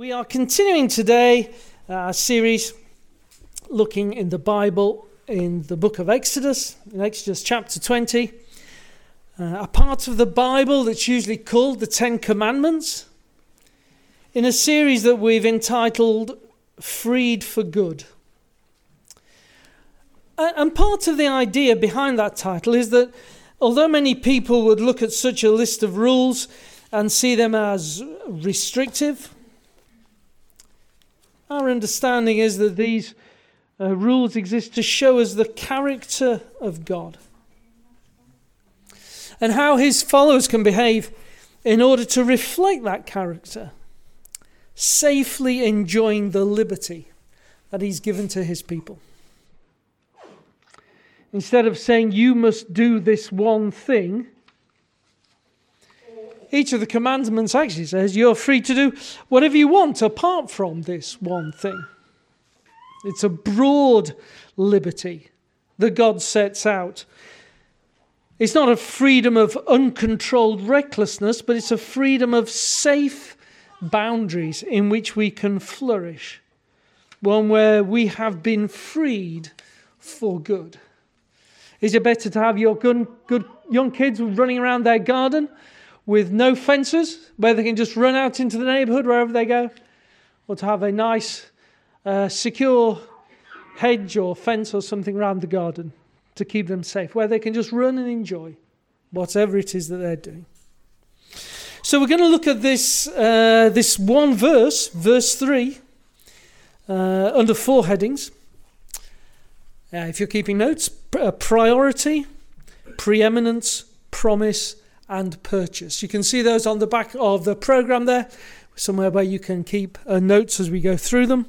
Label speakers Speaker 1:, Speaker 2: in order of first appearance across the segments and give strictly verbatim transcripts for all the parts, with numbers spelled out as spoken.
Speaker 1: We are continuing today our series looking in the Bible in the book of Exodus, in Exodus chapter twenty, uh, a part of the Bible that's usually called the Ten Commandments, in a series that we've entitled Freed for Good. And part of the idea behind that title is that although many people would look at such a list of rules and see them as restrictive, our understanding is that these uh, rules exist to show us the character of God and how his followers can behave in order to reflect that character, safely enjoying the liberty that he's given to his people. Instead of saying, you must do this one thing, each of the commandments actually says you're free to do whatever you want apart from this one thing. It's a broad liberty that God sets out. It's not a freedom of uncontrolled recklessness, but it's a freedom of safe boundaries in which we can flourish. One where we have been freed for good. Is it better to have your good, good young kids running around their garden with no fences, where they can just run out into the neighbourhood wherever they go? Or to have a nice, uh, secure hedge or fence or something around the garden to keep them safe, where they can just run and enjoy whatever it is that they're doing? So we're going to look at this, uh, this one verse, verse three, uh, under four headings. Uh, if you're keeping notes, uh, priority, preeminence, promise, and purchase. You can see those on the back of the program there, somewhere where you can keep uh, notes as we go through them.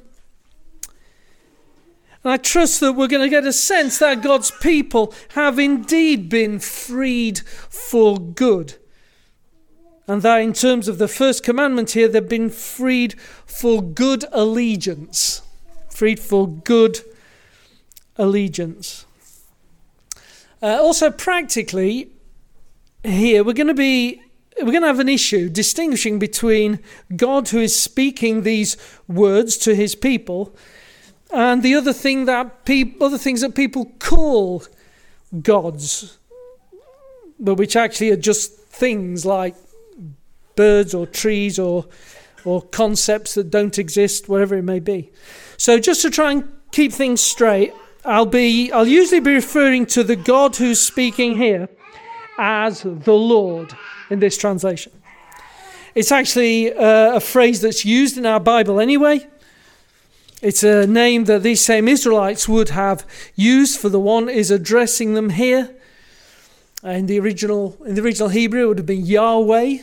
Speaker 1: And I trust that we're going to get a sense that God's people have indeed been freed for good. And that in terms of the first commandment here, they've been freed for good allegiance. Freed for good allegiance. Uh, also, practically, here we're going to be we're going to have an issue distinguishing between God, who is speaking these words to his people, and the other thing that pe- other things that people call gods, but which actually are just things like birds or trees or or concepts that don't exist, whatever it may be. So, just to try and keep things straight, I'll be I'll usually be referring to the God who's speaking here as the Lord in this translation. It's actually uh, a phrase that's used in our Bible anyway. It's a name that these same Israelites would have used for the one is addressing them here. In the original in the original Hebrew, it would have been Yahweh.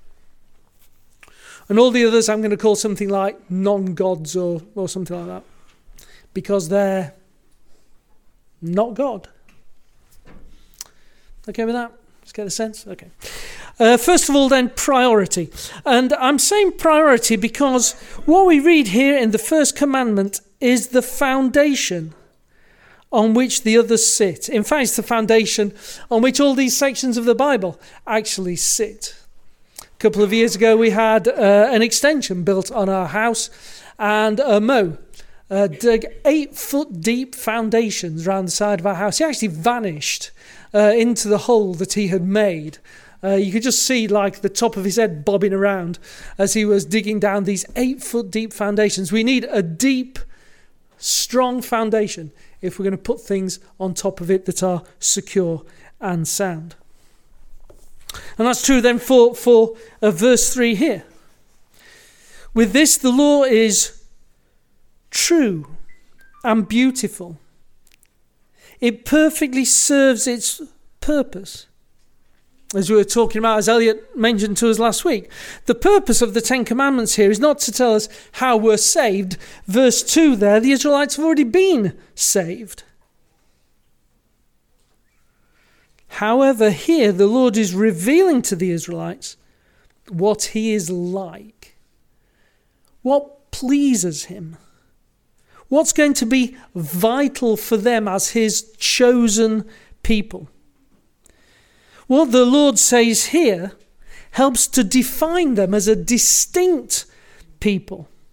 Speaker 1: And all the others I'm going to call something like non-gods or, or something like that, because they're not God. Okay with that? Let's get a sense? Okay. Uh, first of all then, priority. And I'm saying priority because what we read here in the first commandment is the foundation on which the others sit. In fact, it's the foundation on which all these sections of the Bible actually sit. A couple of years ago we had uh, an extension built on our house, and uh, Mo uh, dug eight foot deep foundations around the side of our house. He actually vanished Uh, into the hole that he had made. Uh, you could just see like the top of his head bobbing around as he was digging down these eight foot deep foundations. We need a deep, strong foundation if we're going to put things on top of it that are secure and sound. And that's true then for, for uh, verse three here. With this, the law is true and beautiful. It perfectly serves its purpose. As we were talking about, as Elliot mentioned to us last week, the purpose of the Ten Commandments here is not to tell us how we're saved. Verse two there, the Israelites have already been saved. However, here the Lord is revealing to the Israelites what he is like, what pleases him. What's going to be vital for them as his chosen people? What the Lord says here helps to define them as a distinct people.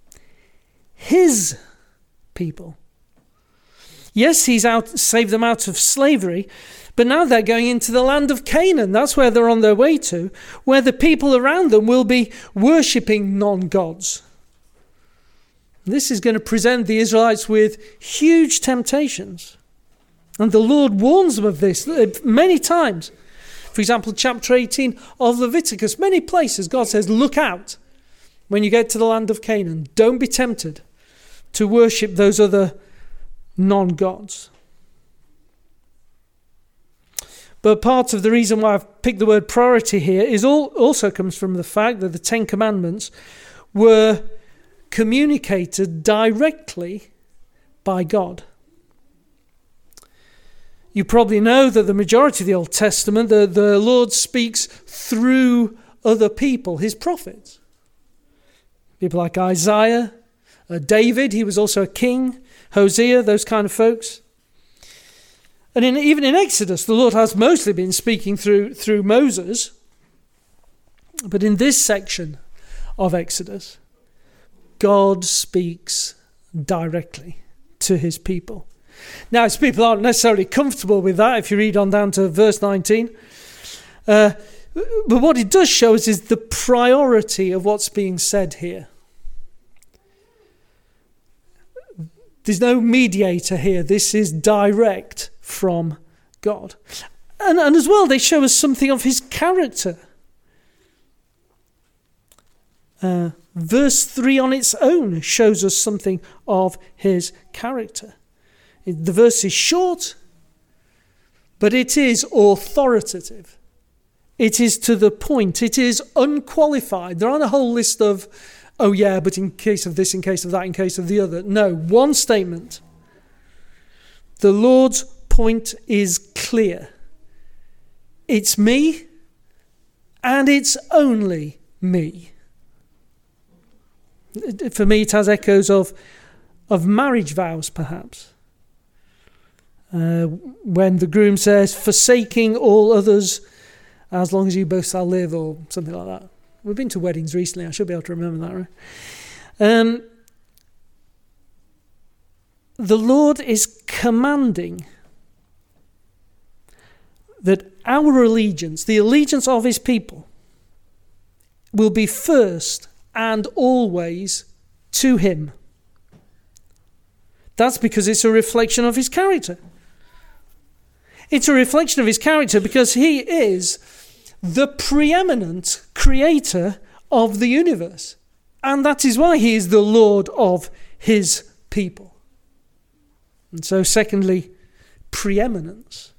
Speaker 1: his people. Yes, he's out saved them out of slavery, but now they're going into the land of Canaan. That's where they're on their way to, where the people around them will be worshipping non-gods. This is going to present the Israelites with huge temptations. And the Lord warns them of this many times. For example, chapter eighteen of Leviticus, many places God says, look out when you get to the land of Canaan. Don't be tempted to worship those other non-gods. But part of the reason why I've picked the word priority here is all, also comes from the fact that the Ten Commandments were communicated directly by God. You probably know that the majority of the Old Testament, the, the Lord speaks through other people, his prophets. People like Isaiah, uh, David, he was also a king, Hosea, those kind of folks. And in, even in Exodus, the Lord has mostly been speaking through, through Moses. But in this section of Exodus, God speaks directly to his people. Now, his people aren't necessarily comfortable with that, if you read on down to verse nineteen. Uh, but what it does show us is the priority of what's being said here. There's no mediator here. This is direct from God. And, and as well, they show us something of his character. Uh, verse three on its own shows us something of his character. The verse is short, but it is authoritative. It is to the point. It is unqualified. There aren't a whole list of, oh yeah, but in case of this, in case of that, in case of the other. No, one statement. The Lord's point is clear. It's me, and it's only me. For me, it has echoes of, of marriage vows, perhaps. Uh, when the groom says, forsaking all others, as long as you both shall live, or something like that. We've been to weddings recently. I should be able to remember that, right? Um, the Lord is commanding that our allegiance, the allegiance of his people, will be first and always to him. That's because it's a reflection of his character. It's a reflection of his character because he is the preeminent creator of the universe. And that is why he is the Lord of his people. And so, secondly, preeminence.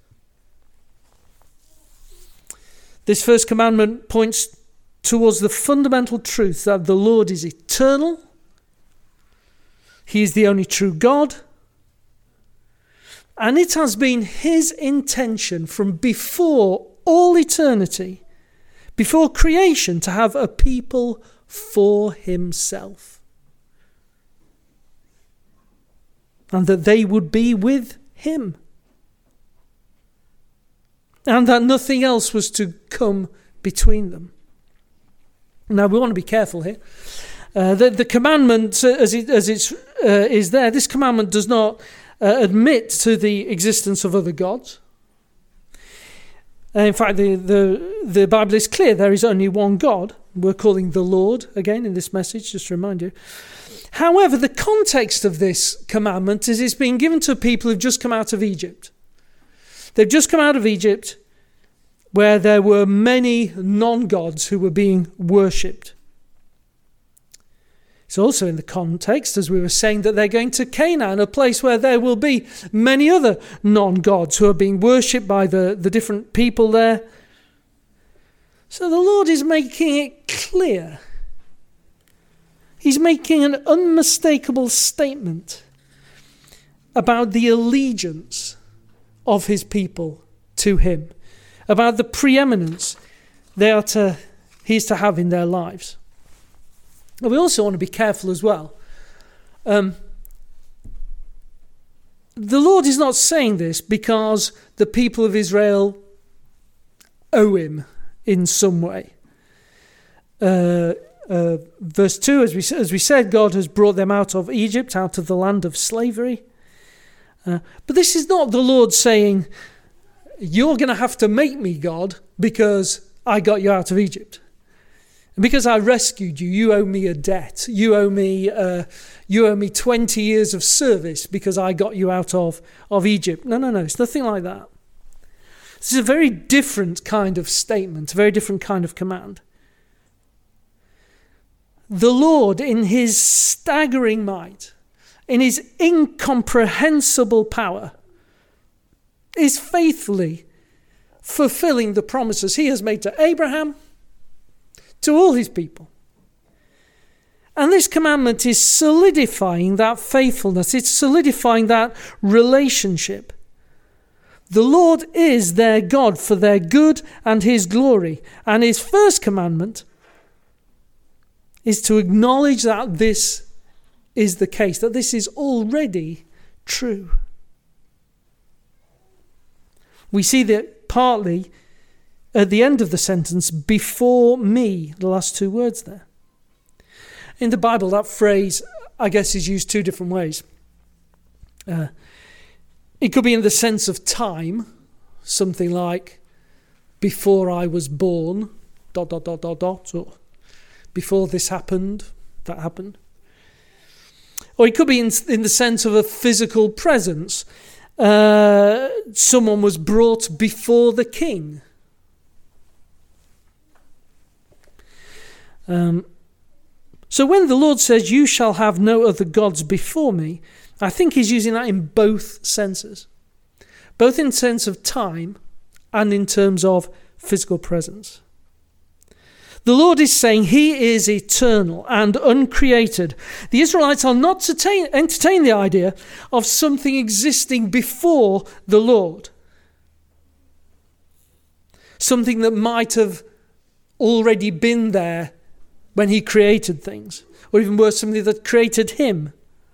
Speaker 1: This first commandment points towards the fundamental truth that the Lord is eternal. He is the only true God. And it has been his intention from before all eternity, before creation, to have a people for himself. And that they would be with him. And that nothing else was to come between them. Now, we want to be careful here. Uh, the, the commandment, uh, as it as it's, uh, is there, this commandment does not uh, admit to the existence of other gods. Uh, in fact, the, the, the Bible is clear. There is only one God. We're calling the Lord, again, in this message, just to remind you. However, the context of this commandment is it's being given to people who've just come out of Egypt. They've just come out of Egypt, where there were many non-gods who were being worshipped. It's also in the context, as we were saying, that they're going to Canaan, a place where there will be many other non-gods who are being worshipped by the, the different people there. So the Lord is making it clear. He's making an unmistakable statement about the allegiance of his people to him, about the preeminence they are to, he's to have in their lives. And we also want to be careful as well. Um, the Lord is not saying this because the people of Israel owe him in some way. Uh, Uh, verse two, as we, as we said, God has brought them out of Egypt, out of the land of slavery. Uh, but this is not the Lord saying, you're going to have to make me God because I got you out of Egypt. Because I rescued you, you owe me a debt. You owe me uh, you owe me twenty years of service because I got you out of, of Egypt. No, no, no, it's nothing like that. This is a very different kind of statement, a very different kind of command. The Lord, in his staggering might, in his incomprehensible power, is faithfully fulfilling the promises he has made to Abraham, to all his people. And this commandment is solidifying that faithfulness. It's solidifying that relationship. The Lord is their God for their good and his glory. And his first commandment is to acknowledge that this is the case, that this is already true. We see that partly at the end of the sentence, before me, the last two words there. In the Bible, that phrase, I guess, is used two different ways. Uh, it could be in the sense of time, something like, before I was born, dot, dot, dot, dot, dot, or before this happened, that happened. Or it could be in, in the sense of a physical presence. Uh, someone was brought before the king. Um, so when the Lord says, you shall have no other gods before me, I think he's using that in both senses. Both in sense of time and in terms of physical presence. The Lord is saying he is eternal and uncreated. The Israelites are not to ta- entertain the idea of something existing before the Lord. Something that might have already been there when he created things, or even worse, something that created him.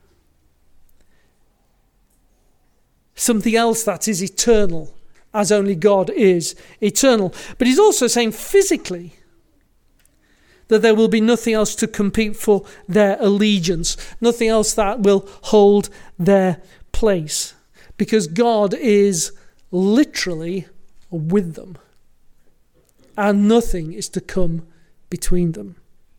Speaker 1: Something else that is eternal, as only God is eternal. But he's also saying physically that there will be nothing else to compete for their allegiance, nothing else that will hold their place, because God is literally with them, and nothing is to come between them.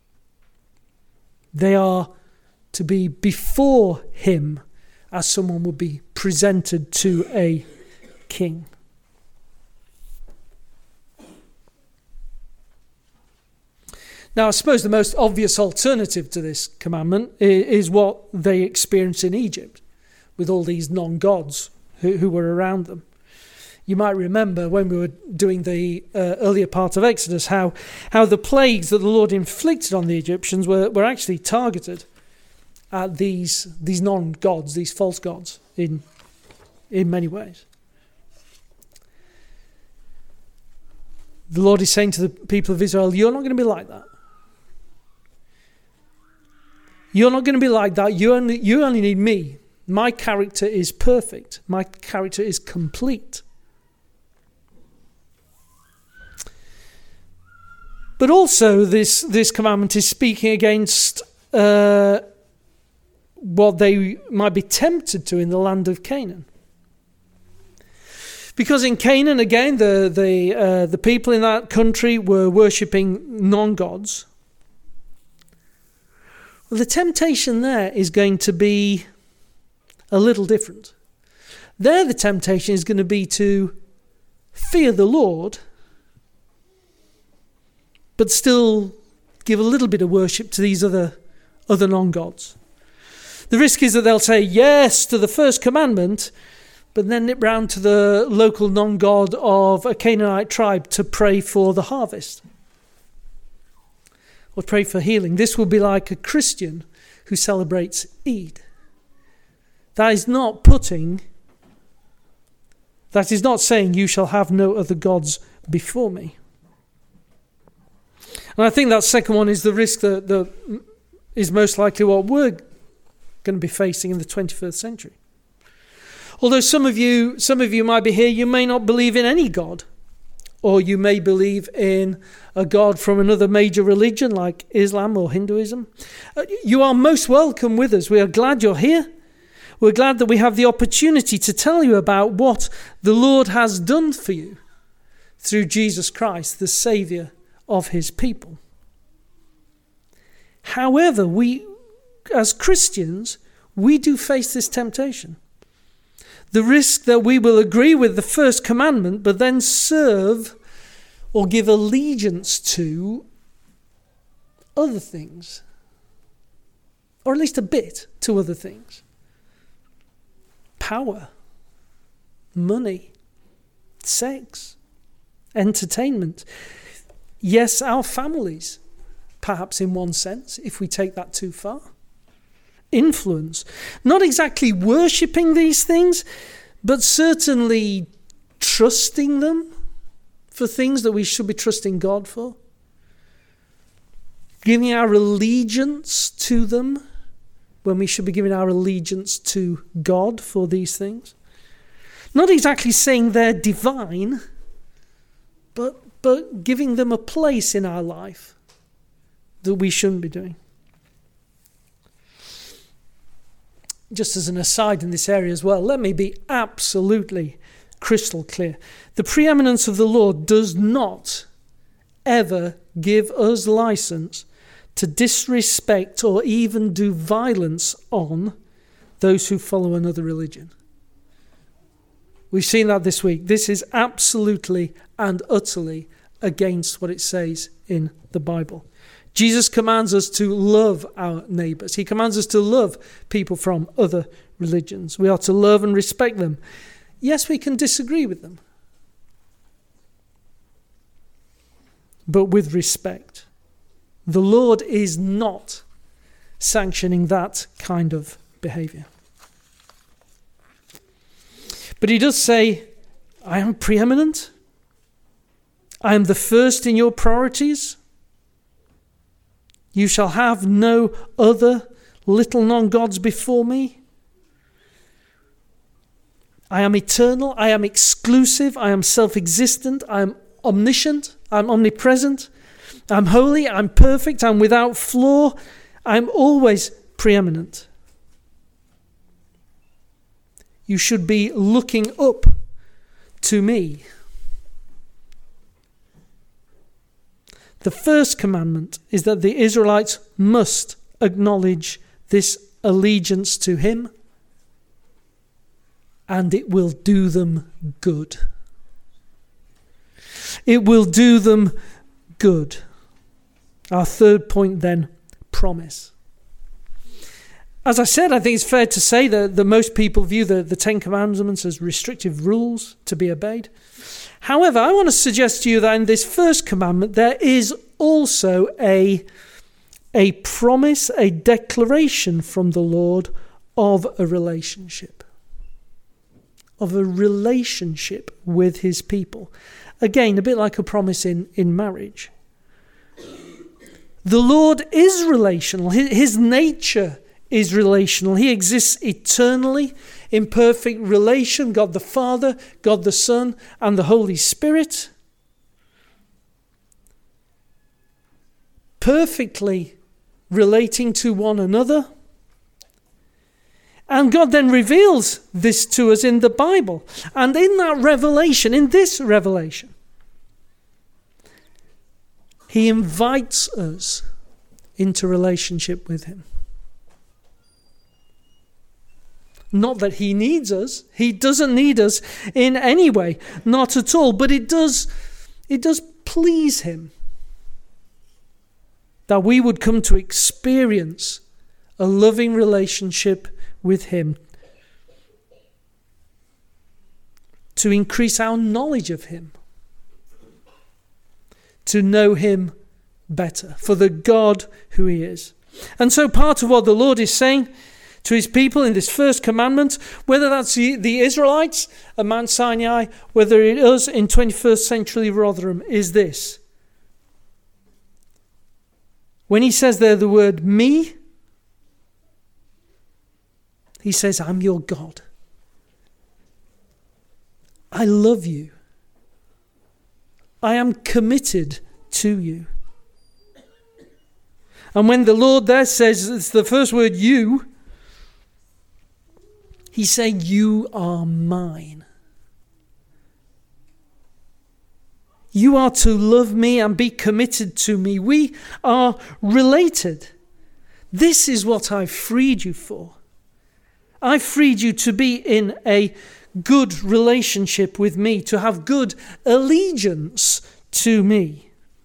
Speaker 1: They are to be before him as someone would be presented to a king. Now, I suppose the most obvious alternative to this commandment is what they experienced in Egypt with all these non-gods who, who were around them. You might remember when we were doing the uh, earlier part of Exodus how how the plagues that the Lord inflicted on the Egyptians were, were actually targeted at these these non-gods, these false gods, in in many ways. The Lord is saying to the people of Israel, you're not going to be like that. You're not going to be like that. You only, you only need me. My character is perfect. My character is complete. But also this, this commandment is speaking against uh, what they might be tempted to in the land of Canaan. Because in Canaan, again, the the uh, the people in that country were worshipping non-gods. Well, the temptation there is going to be a little different. There, the temptation is going to be to fear the Lord, but still give a little bit of worship to these other other non-gods. The risk is that they'll say yes to the first commandment, but then nip round to the local non-god of a Canaanite tribe to pray for the harvest, or pray for healing. This will be like a Christian who celebrates Eid. That is not putting, that is not saying you shall have no other gods before me. And I think that second one is the risk that, that is most likely what we're going to be facing in the twenty-first century. Although some of you, some of you might be here, you may not believe in any God or you may believe in a God from another major religion like Islam or Hinduism. You are most welcome with us. We are glad you're here. We're glad that we have the opportunity to tell you about what the Lord has done for you through Jesus Christ, the Saviour of his people. However, we, as Christians, we do face this temptation. The risk that we will agree with the first commandment, but then serve or give allegiance to other things, or at least a bit to other things. Power, money, sex, entertainment. Yes, our families, perhaps in one sense, if we take that too far. Influence. Not exactly worshipping these things, but certainly trusting them for things that we should be trusting God for. Giving our allegiance to them when we should be giving our allegiance to God for these things. Not exactly saying they're divine, but, but giving them a place in our life that we shouldn't be doing. Just as an aside in this area as well, let me be absolutely crystal clear. The preeminence of the Lord does not ever give us license to disrespect or even do violence on those who follow another religion. We've seen that this week. This is absolutely and utterly against what it says in the Bible. Jesus commands us to love our neighbours. He commands us to love people from other religions. We are to love and respect them. Yes, we can disagree with them, but with respect. The Lord is not sanctioning that kind of behaviour. But he does say, I am preeminent. I am the first in your priorities. You shall have no other little known gods before me. I am eternal. I am exclusive. I am self-existent. I am omniscient. I am omnipresent. I am holy. I am perfect. I am without flaw. I am always preeminent. You should be looking up to me. The first commandment is that the Israelites must acknowledge this allegiance to him, and it will do them good. It will do them good. Our third point then, promise. As I said, I think it's fair to say that, that most people view the, the Ten Commandments as restrictive rules to be obeyed. However, I want to suggest to you that in this first commandment there is also a, a promise, a declaration from the Lord of a relationship. Of a relationship with his people. Again, a bit like a promise in, in marriage. The Lord is relational. His, his nature is relational. He exists eternally in perfect relation. God the Father, God the Son, and the Holy Spirit. Perfectly relating to one another. And God then reveals this to us in the Bible. And in that revelation, in this revelation, he invites us into relationship with him. Not that he needs us. He doesn't need us in any way. Not at all. But it does, it does please him that we would come to experience a loving relationship with him, to increase our knowledge of him, to know him better for the God who he is. And so part of what the Lord is saying to his people in this first commandment, whether that's the, the Israelites at Mount Sinai, whether it is in twenty-first century Rotherham, is this. When he says there the word me, he says, I'm your God. I love you. I am committed to you. And when the Lord there says, it's the first word, you, he's saying, you are mine. You are to love me and be committed to me. We are related. This is what I've freed you for. I've freed you to be in a good relationship with me, to have good allegiance to me.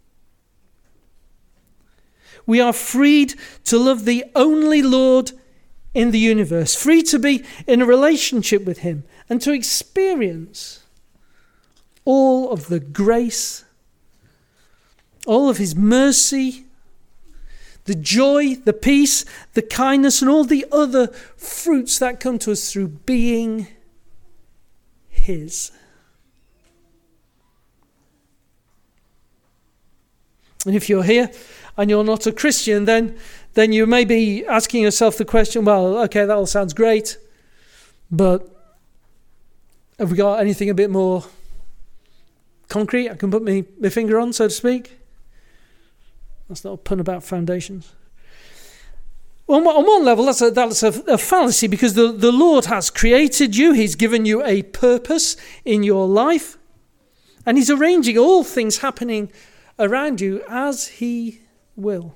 Speaker 1: We are freed to love the only Lord in the universe, free to be in a relationship with him and to experience all of the grace, all of his mercy, the joy, the peace, the kindness, and all the other fruits that come to us through being his. And if you're here and you're not a Christian, then, then you may be asking yourself the question, well, okay, that all sounds great, but have we got anything a bit more concrete I can put my, my finger on, so to speak? That's not a pun about foundations. Well, on one level, that's a, that's a, a fallacy, because the, the Lord has created you. He's given you a purpose in your life, and he's arranging all things happening around you as he will.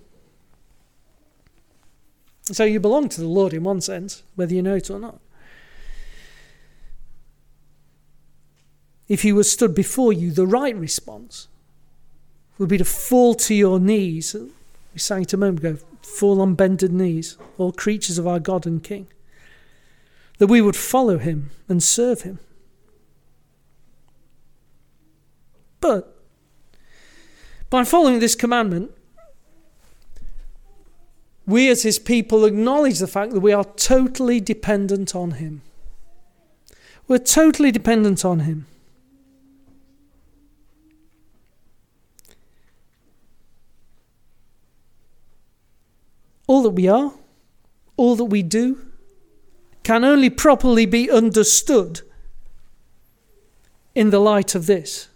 Speaker 1: So you belong to the Lord in one sense, whether you know it or not. If he was stood before you, the right response would be to fall to your knees. We sang it a moment ago, fall on bended knees, all creatures of our God and King. That we would follow him and serve him. But by following this commandment, we as his people acknowledge the fact that we are totally dependent on him. We're totally dependent on him. All that we are, all that we do, can only properly be understood in the light of this.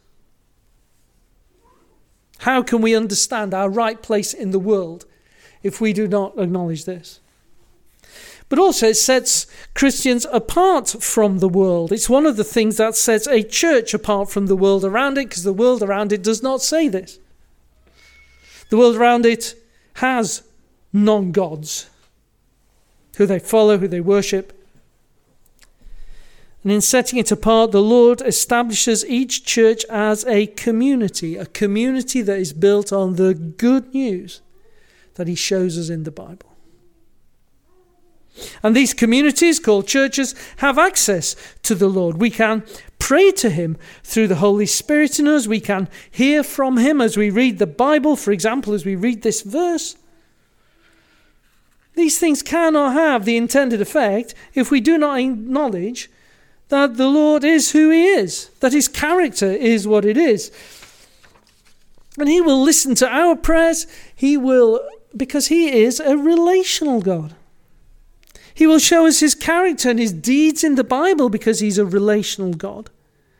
Speaker 1: How can we understand our right place in the world if we do not acknowledge this? But also it sets Christians apart from the world. It's one of the things that sets a church apart from the world around it, because the world around it does not say this. The world around it has non-gods who they follow, who they worship. And in setting it apart, the Lord establishes each church as a community, a community that is built on the good news that he shows us in the Bible. And these communities, called churches, have access to the Lord. We can pray to him through the Holy Spirit in us. We can hear from him as we read the Bible, for example, as we read this verse. These things cannot have the intended effect if we do not acknowledge that the Lord is who he is, that his character is what it is. And he will listen to our prayers. He will, because he is a relational God. He will show us his character and his deeds in the Bible because he's a relational God.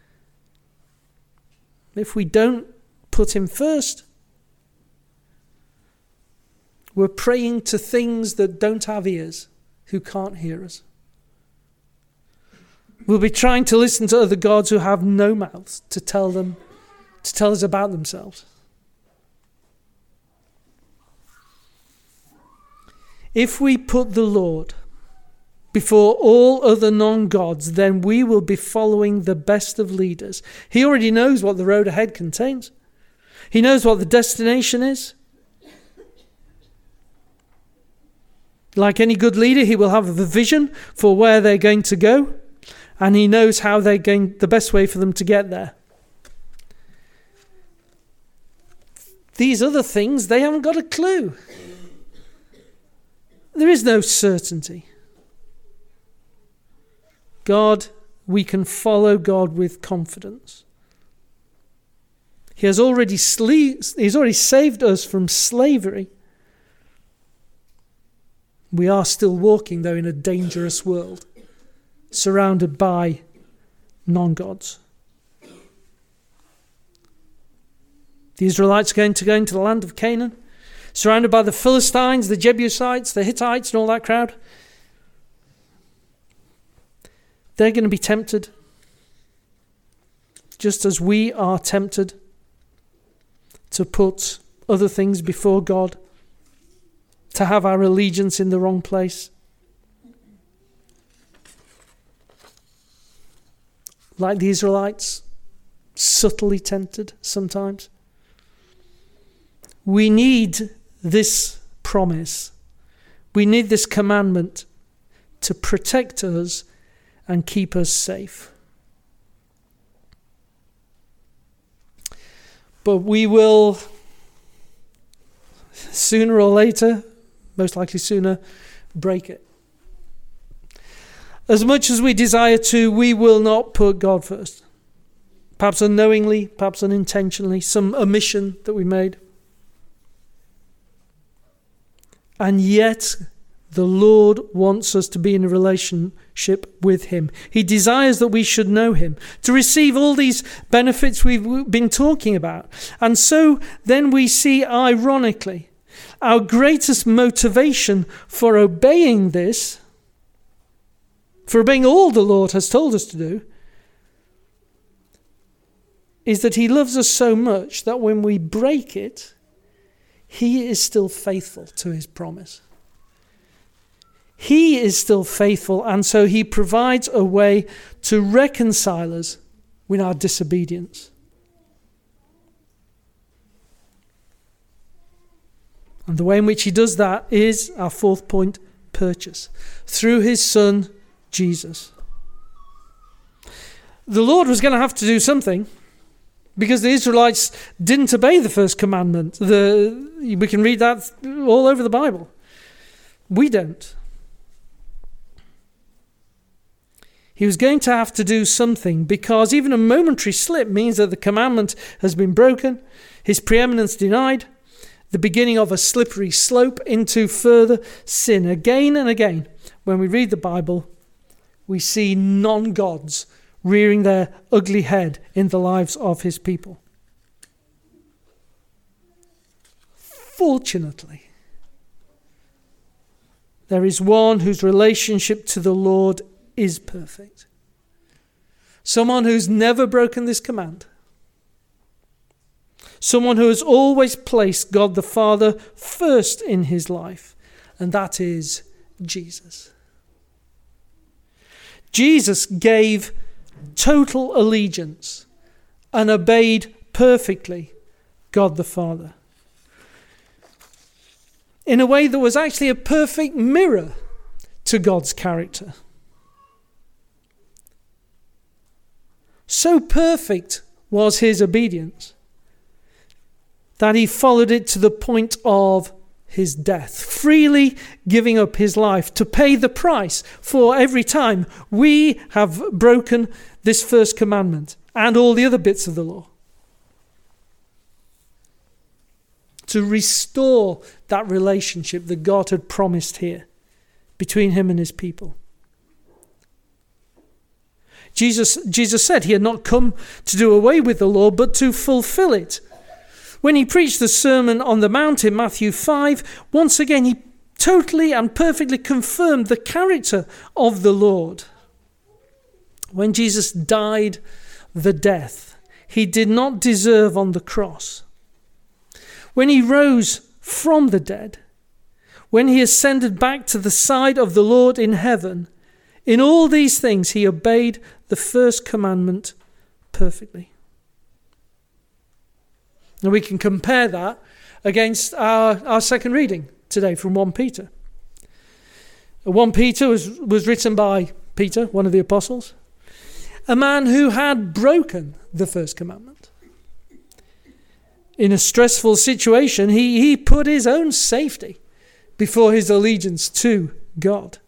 Speaker 1: If we don't put him first, we're praying to things that don't have ears, who can't hear us. We'll be trying to listen to other gods who have no mouths to tell them, to tell us about themselves. If we put the Lord before all other non-gods, then we will be following the best of leaders. He already knows what the road ahead contains. He knows what the destination is. Like any good leader, he will have a vision for where they're going to go, and he knows how they're going, the best way for them to get there. These other things, they haven't got a clue. There is no certainty. God, we can follow God with confidence. He has already sle- He's already saved us from slavery. We are still walking, though, in a dangerous world, surrounded by non-gods. The Israelites are going to go into the land of Canaan, surrounded by the Philistines, the Jebusites, the Hittites, and all that crowd. They're going to be tempted, just as we are tempted to put other things before God, to have our allegiance in the wrong place. Like the Israelites, subtly tempted sometimes. We need this promise. We need this commandment to protect us and keep us safe. But we will, sooner or later, most likely sooner, break it. As much as we desire to, we will not put God first. Perhaps unknowingly, perhaps unintentionally, some omission that we made. And yet, the Lord wants us to be in a relationship with him. He desires that we should know him, to receive all these benefits we've been talking about. And so then we see, ironically, our greatest motivation for obeying this, for obeying all the Lord has told us to do, is that he loves us so much that when we break it, he is still faithful to his promise. He is still faithful, and so he provides a way to reconcile us with our disobedience. And the way in which he does that is our fourth point, purchase, through his Son, Jesus. The Lord was going to have to do something, because the Israelites didn't obey the first commandment. The, we can read that all over the Bible. We don't. He was going to have to do something, because even a momentary slip means that the commandment has been broken, his preeminence denied, the beginning of a slippery slope into further sin. Again and again, when we read the Bible, we see non-gods rearing their ugly head in the lives of his people. Fortunately, there is one whose relationship to the Lord is perfect. Someone who's never broken this command. Someone who has always placed God the Father first in his life, and that is Jesus. Jesus gave total allegiance and obeyed perfectly God the Father in a way that was actually a perfect mirror to God's character. So perfect was his obedience that he followed it to the point of his death, freely giving up his life to pay the price for every time we have broken this first commandment and all the other bits of the law. To restore that relationship that God had promised here between him and his people. Jesus, Jesus said he had not come to do away with the law, but to fulfill it. When he preached the Sermon on the Mount in Matthew five, once again he totally and perfectly confirmed the character of the Lord. When Jesus died the death he did not deserve on the cross, when he rose from the dead, when he ascended back to the side of the Lord in heaven, in all these things he obeyed the first commandment perfectly. Now we can compare that against our, our second reading today from First Peter. First Peter was, was written by Peter, one of the apostles, a man who had broken the first commandment. In a stressful situation, he, he put his own safety before his allegiance to God.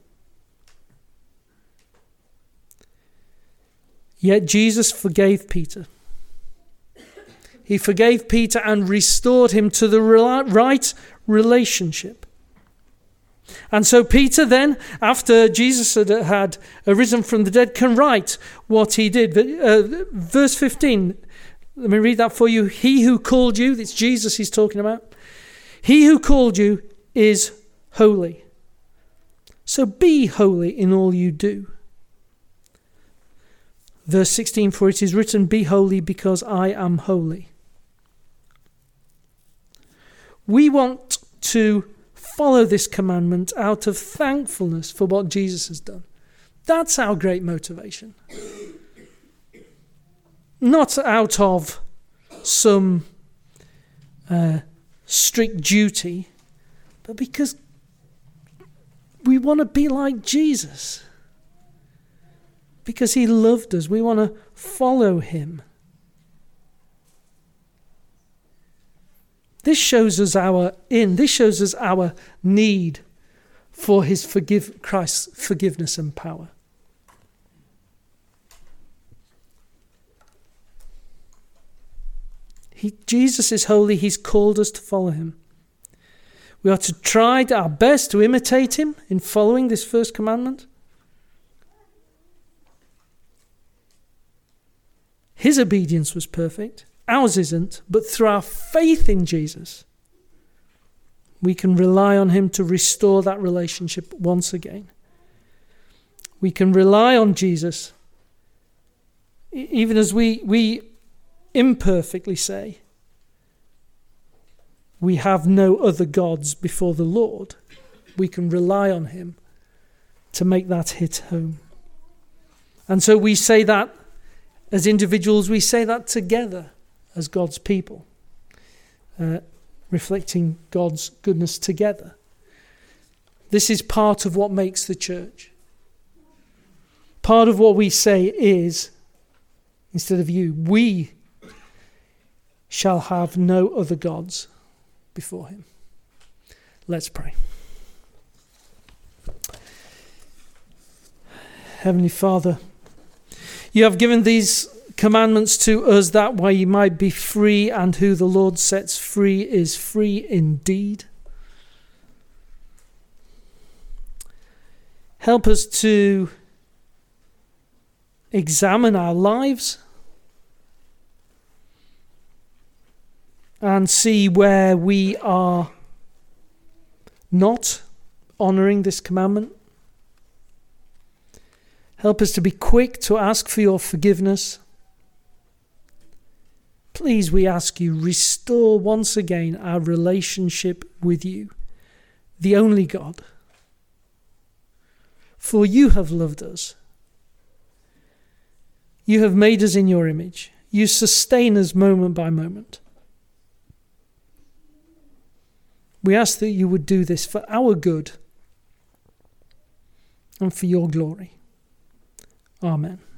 Speaker 1: Yet Jesus forgave Peter. He forgave Peter and restored him to the right relationship. And so Peter then, after Jesus had, had arisen from the dead, can write what he did. Uh, verse fifteen, Let me read that for you. He who called you, it's Jesus he's talking about. He who called you is holy. So be holy in all you do. Verse sixteen, for it is written, be holy because I am holy. We want to follow this commandment out of thankfulness for what Jesus has done. That's our great motivation. Not out of some uh, strict duty, but because we want to be like Jesus. Because he loved us. We want to follow him. This shows us our in. This shows us our need for his forgive Christ's forgiveness and power. He, Jesus is holy. He's called us to follow him. We are to try our best to imitate him in following this first commandment. His obedience was perfect. Ours isn't. But through our faith in Jesus, we can rely on him to restore that relationship once again. We can rely on Jesus, even as we, we imperfectly say, we have no other gods before the Lord. We can rely on him to make that hit home. And so we say that as individuals, we say that together as God's people, uh, reflecting God's goodness together. This is part of what makes the church. Part of what we say is, instead of you, we shall have no other gods before him. Let's pray. Heavenly Father, you have given these commandments to us that we might be free, and who the Lord sets free is free indeed. Help us to examine our lives and see where we are not honouring this commandment. Help us to be quick to ask for your forgiveness. Please, we ask you, restore once again our relationship with you, the only God. For you have loved us. You have made us in your image. You sustain us moment by moment. We ask that you would do this for our good and for your glory. Amen.